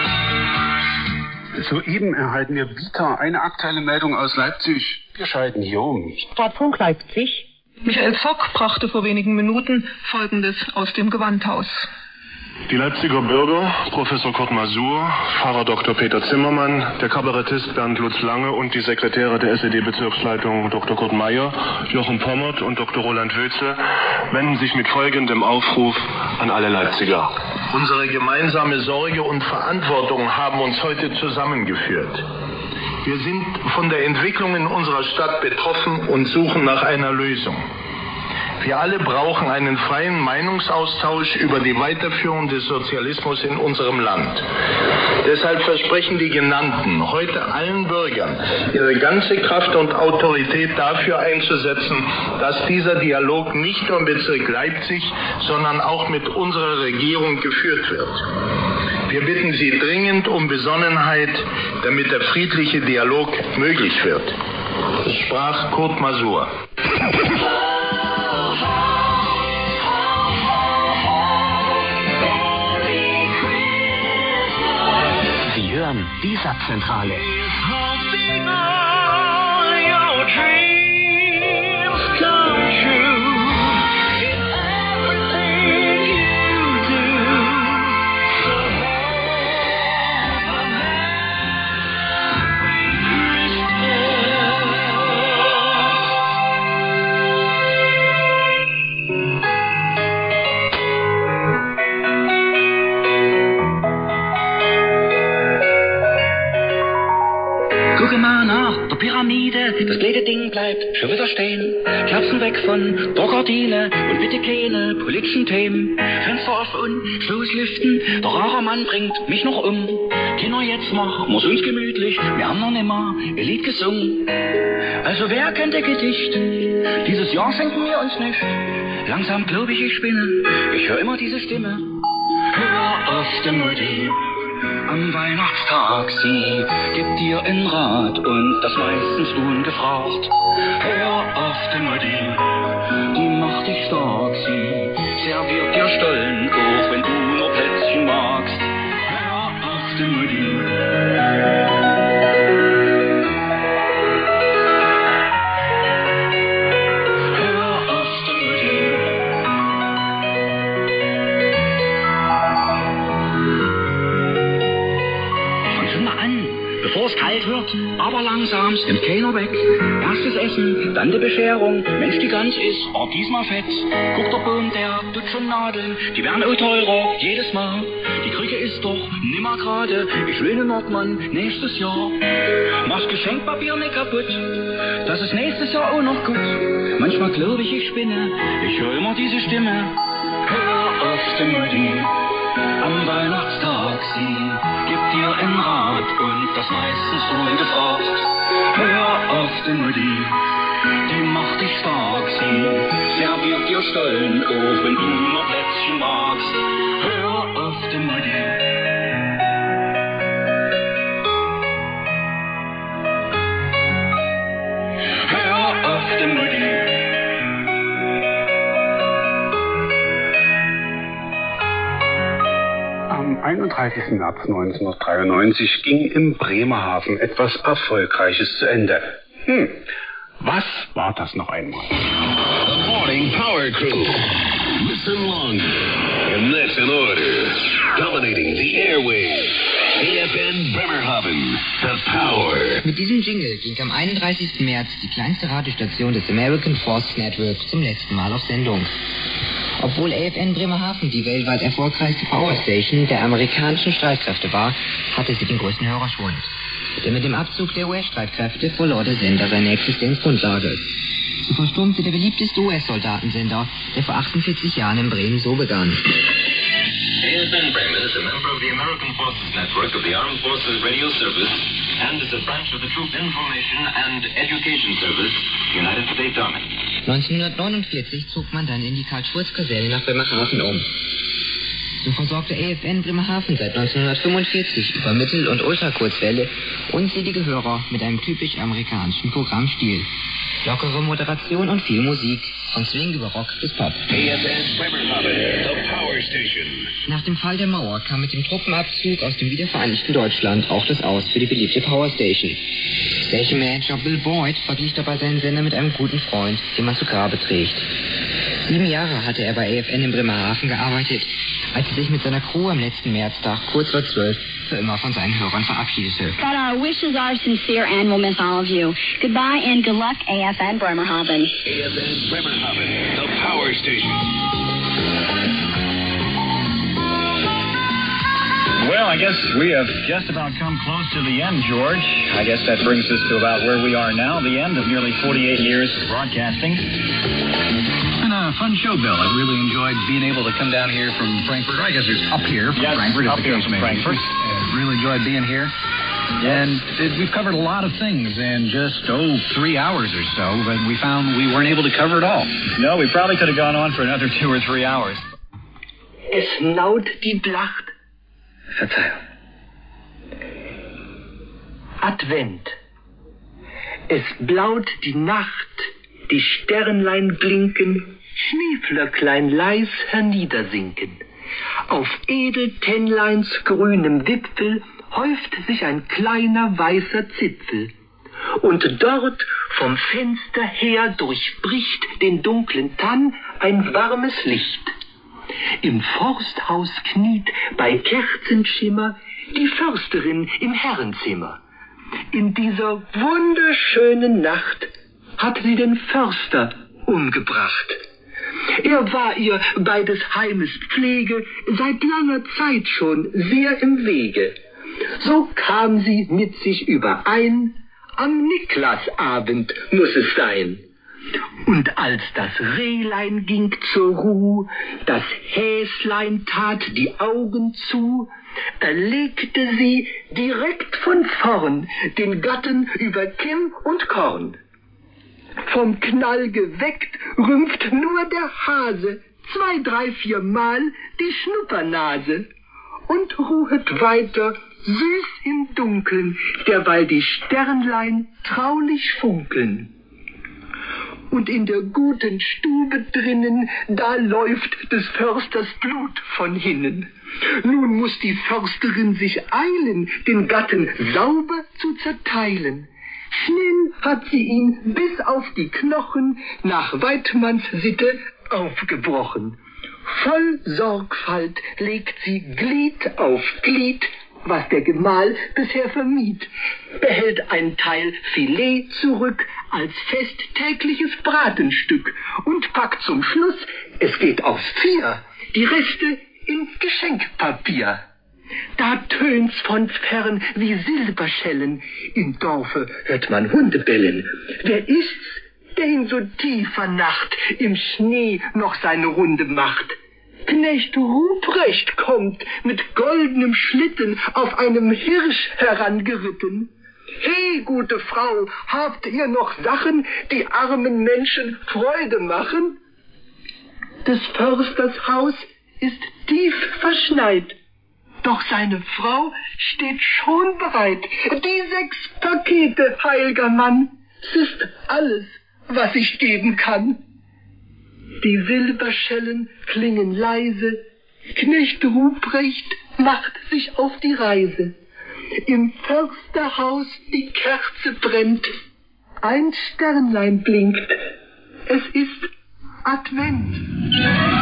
Soeben erhalten wir wieder eine aktuelle Meldung aus Leipzig. Wir schalten hier um. Stadtfunk Leipzig. Michael Zock brachte vor wenigen Minuten Folgendes aus dem Gewandhaus. Die Leipziger Bürger, Professor Kurt Masur, Pfarrer Dr. Peter Zimmermann, der Kabarettist Bernd Lutz Lange und die Sekretäre der SED-Bezirksleitung Dr. Kurt Meyer, Jochen Pommert und Dr. Roland Wülze wenden sich mit folgendem Aufruf an alle Leipziger. Unsere gemeinsame Sorge und Verantwortung haben uns heute zusammengeführt. Wir sind von der Entwicklung in unserer Stadt betroffen und suchen nach einer Lösung. Wir alle brauchen einen freien Meinungsaustausch über die Weiterführung des Sozialismus in unserem Land. Deshalb versprechen die Genannten heute allen Bürgern, ihre ganze Kraft und Autorität dafür einzusetzen, dass dieser Dialog nicht nur im Bezirk Leipzig, sondern auch mit unserer Regierung geführt wird. Wir bitten Sie dringend um Besonnenheit, damit der friedliche Dialog möglich wird. Es sprach Kurt Masur. Sie hören die Satzzentrale. Gucke mal nach der Pyramide, das blöde Ding bleibt schon wieder stehen. Kerzen weg von der Gardine und bitte keine politischen Themen. Fenster auf und Stoßlüften, der rare Mann bringt mich noch um. Kinder, jetzt machen wir's uns gemütlich, wir haben noch nimmer ein Lied gesungen. Also wer kennt der Gedicht? Dieses Jahr schenken wir uns nicht. Langsam glaub ich spinne, ich höre immer diese Stimme. Hör auf die Mutti. Am Weihnachtstag, sie gibt dir einen Rat und das meistens ungefragt. Hör auf die Mutti, die macht dich stark, sie serviert dir Stollen, auch wenn du nur Plätzchen magst. Hör auf die Mutti. Bevor es kalt wird, aber langsam nimmt keiner weg. Erstes Essen, dann die Bescherung. Mensch, die Gans ist, auch diesmal fett. Guck der Bohnen, der tut schon Nadeln. Die werden auch teurer, jedes Mal. Die Krücke ist doch nimmer gerade. Ich löhne Nordmann nächstes Jahr. Mach's Geschenkpapier nicht kaputt. Das ist nächstes Jahr auch noch gut. Manchmal glaub ich spinne. Ich höre immer diese Stimme. Hör auf die Mutti. Am Weihnachtstag, sie gibt dir einen Rat und das meistens ungefragt. Hör auf die Mutti, die macht dich stark, sie serviert dir Stollen, auch wenn du nur Plätzchen magst. Hör auf die Mutti. Hör auf die Mutti. Am 31. März 1993 ging im Bremerhaven etwas Erfolgreiches zu Ende. Was war das noch einmal? The Morning Power Crew. Listen longer. And that's in order. Dominating the airwaves. AFN Bremerhaven. The Power. Mit diesem Jingle ging am 31. März die kleinste Radiostation des American Forces Network zum letzten Mal auf Sendung. Obwohl AFN Bremerhaven die weltweit erfolgreichste Powerstation der amerikanischen Streitkräfte war, hatte sie den größten Hörerschwund. Denn mit dem Abzug der US-Streitkräfte verlor der Sender seine Existenzgrundlage. So verstummte der beliebteste US-Soldatensender, der vor 48 Jahren in Bremen so begann. AFN Bremen is a member of the American Forces Network of the Armed Forces Radio Service and is a branch of the Troop Information and Education Service, United States Army. 1949 zog man dann in die Karl-Schurz-Kaserne nach Bremerhaven um. So versorgte AFN Bremerhaven seit 1945 über Mittel- und Ultrakurzwelle unzählige Hörer mit einem typisch amerikanischen Programmstil. Lockere Moderation und viel Musik, von Swing über Rock bis Pop. AFN Bremerhaven, the Power Station. Nach dem Fall der Mauer kam mit dem Truppenabzug aus dem wiedervereinigten Deutschland auch das Aus für die beliebte Power Station. Station-Manager Bill Boyd verglich dabei seinen Sender mit einem guten Freund, den man zu Grabe trägt. 7 Jahre hatte er bei AFN in Bremerhaven gearbeitet, als er sich mit seiner Crew am letzten Märztag kurz vor 12 für immer von seinen Hörern verabschiedete. But our wishes are sincere and we'll miss all of you. Goodbye and good luck, AFN Bremerhaven. AFN Bremerhaven, the Power Station. Well, I guess we have just about come close to the end, George. I guess that brings us to about where we are now, the end of nearly 48 years of broadcasting. And a fun show, Bill. I really enjoyed being able to come down here from Frankfurt. I guess it's up here from Frankfurt. Up here from Frankfurt. Really enjoyed being here. And we've covered a lot of things in just, 3 hours or so, but we found we weren't able to cover it all. No, we probably could have gone on for another 2 or 3 hours. Es naut die Blacht. Verzeihung. Advent. Es blaut die Nacht, die Sternlein blinken, Schneeflöcklein leis herniedersinken. Auf Edeltennleins grünem Wipfel häuft sich ein kleiner weißer Zipfel. Und dort vom Fenster her durchbricht den dunklen Tann ein warmes Licht. Im Forsthaus kniet bei Kerzenschimmer die Försterin im Herrenzimmer. In dieser wunderschönen Nacht hat sie den Förster umgebracht. Er war ihr bei des Heimes Pflege seit langer Zeit schon sehr im Wege. So kam sie mit sich überein, am Niklasabend muss es sein. Und als das Rehlein ging zur Ruh, das Häslein tat die Augen zu, erlegte sie direkt von vorn den Gatten über Kimm und Korn. Vom Knall geweckt rümpft nur der Hase 2, 3, 4 Mal die Schnuppernase und ruhet weiter süß im Dunkeln, derweil die Sternlein traulich funkeln. Und in der guten Stube drinnen, da läuft des Försters Blut von hinnen. Nun muss die Försterin sich eilen, den Gatten sauber zu zerteilen. Schnell hat sie ihn bis auf die Knochen nach Weidmanns Sitte aufgebrochen. Voll Sorgfalt legt sie Glied auf Glied, was der Gemahl bisher vermied, behält ein Teil Filet zurück als festtägliches Bratenstück und packt zum Schluss, es geht auf 4, die Reste in Geschenkpapier. Da tönt's von fern wie Silberschellen, im Dorfe hört man Hunde bellen. Wer ist's, der in so tiefer Nacht im Schnee noch seine Runde macht? Knecht Ruprecht kommt mit goldenem Schlitten auf einem Hirsch herangeritten. He, gute Frau, habt ihr noch Sachen, die armen Menschen Freude machen? Des Försters Haus ist tief verschneit, doch seine Frau steht schon bereit. Die 6 Pakete, heilger Mann, es ist alles, was ich geben kann. Die Silberschellen klingen leise, Knecht Ruprecht macht sich auf die Reise. Im Försterhaus die Kerze brennt, ein Sternlein blinkt, es ist Advent.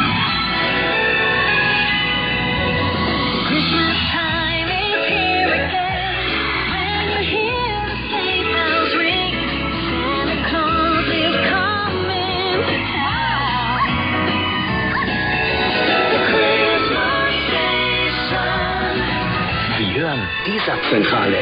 Die Satzzentrale.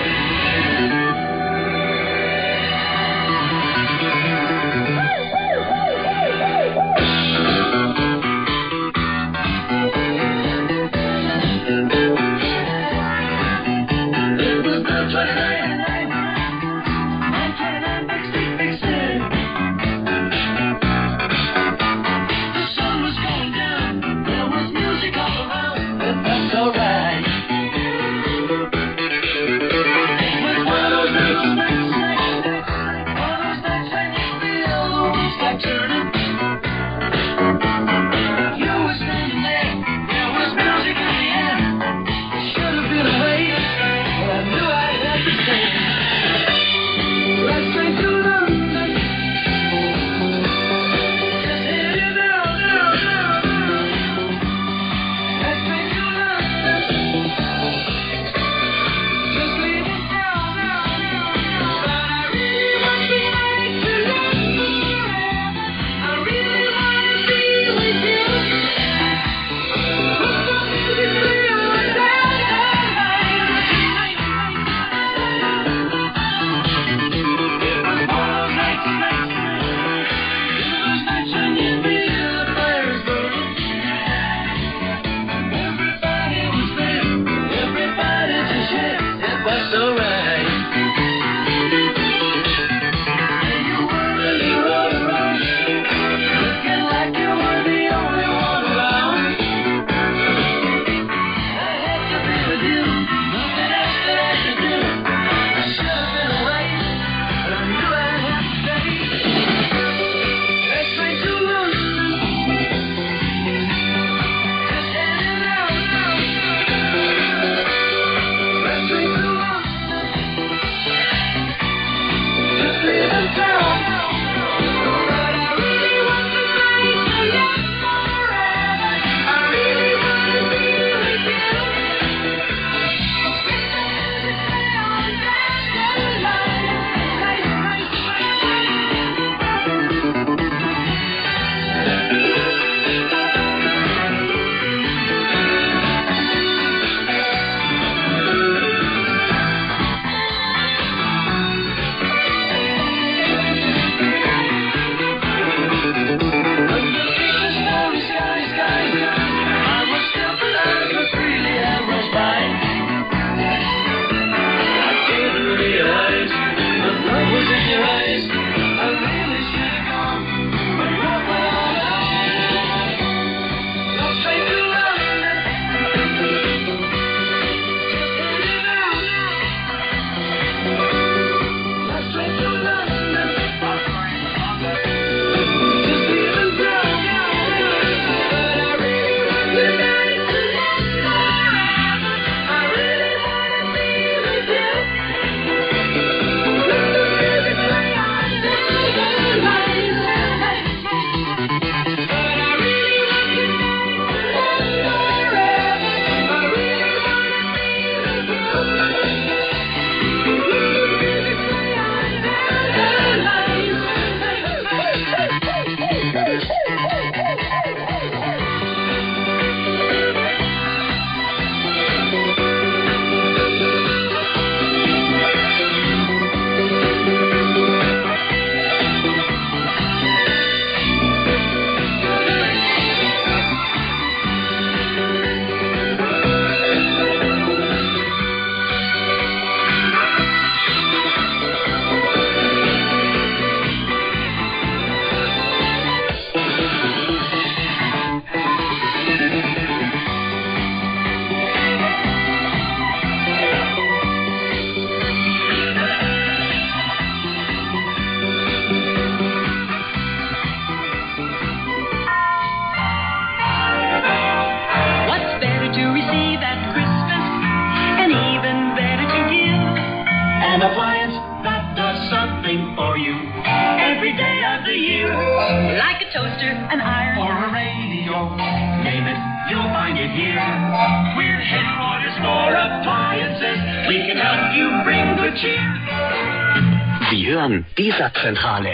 to receive at Christmas, and even better to give. An appliance that does something for you every day of the year. Like a toaster, an iron, or a radio. Name it, you'll find it here. We're headquarters for appliances. We can help you bring good cheer. Sie hören die Satzzentrale.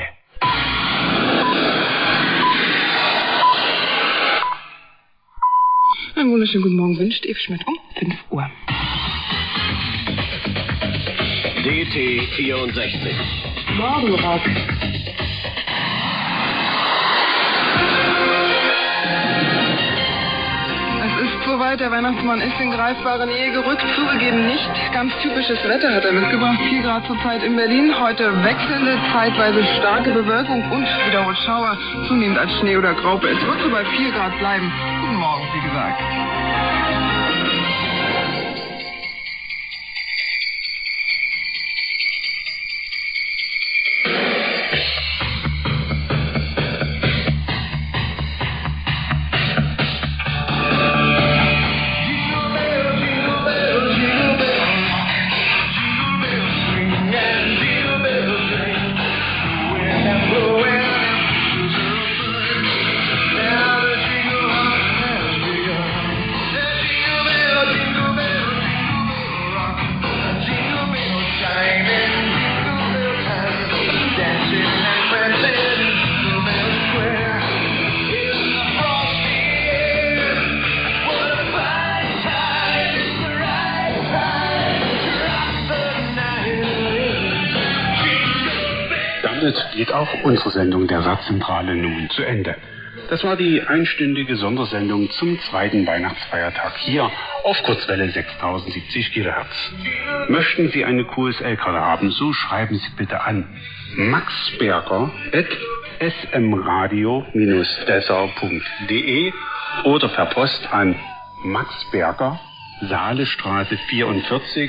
Einen wunderschönen guten Morgen wünscht Eve Schmidt um 5 Uhr. DT 64. Morgenrock. Es ist soweit, der Weihnachtsmann ist in greifbare Nähe gerückt. Zugegeben nicht ganz typisches Wetter hat er mitgebracht. 4 Grad zurzeit in Berlin. Heute wechselnde, zeitweise starke Bewölkung und wiederholt Schauer. Zunehmend als Schnee oder Graupe. Es wird so bei 4 Grad bleiben. Guten Morgen, wie gesagt. Geht auch unsere Sendung der Satzzentrale nun zu Ende. Das war die einstündige Sondersendung zum zweiten Weihnachtsfeiertag hier auf Kurzwelle 6070 kHz. Möchten Sie eine QSL-Karte haben, so schreiben Sie bitte an maxberger@smradio-dessau.de oder per Post an Max Berger, Saalestraße 44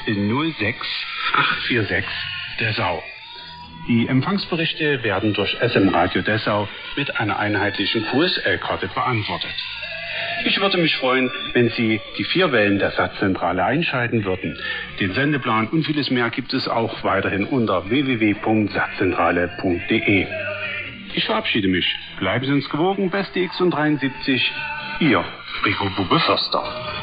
06846 Dessau. Die Empfangsberichte werden durch SM Radio Dessau mit einer einheitlichen QSL-Karte beantwortet. Ich würde mich freuen, wenn Sie die 4 Wellen der Satzzentrale einschalten würden. Den Sendeplan und vieles mehr gibt es auch weiterhin unter www.satzzentrale.de. Ich verabschiede mich. Bleiben Sie uns gewogen. Beste X73. Ihr Rico Bube Förster.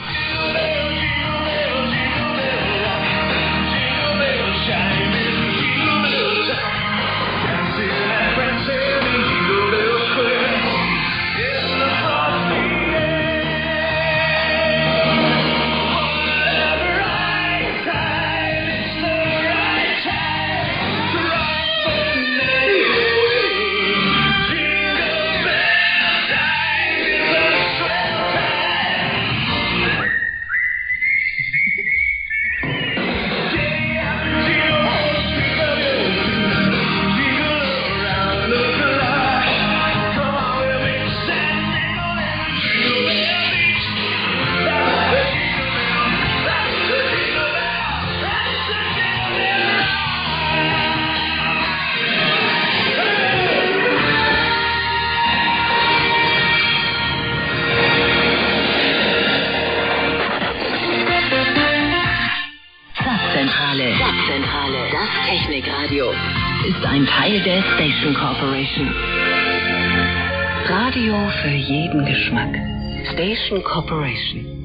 Satzzentrale, das Technikradio, ist ein Teil der Station Corporation. Radio für jeden Geschmack. Station Corporation.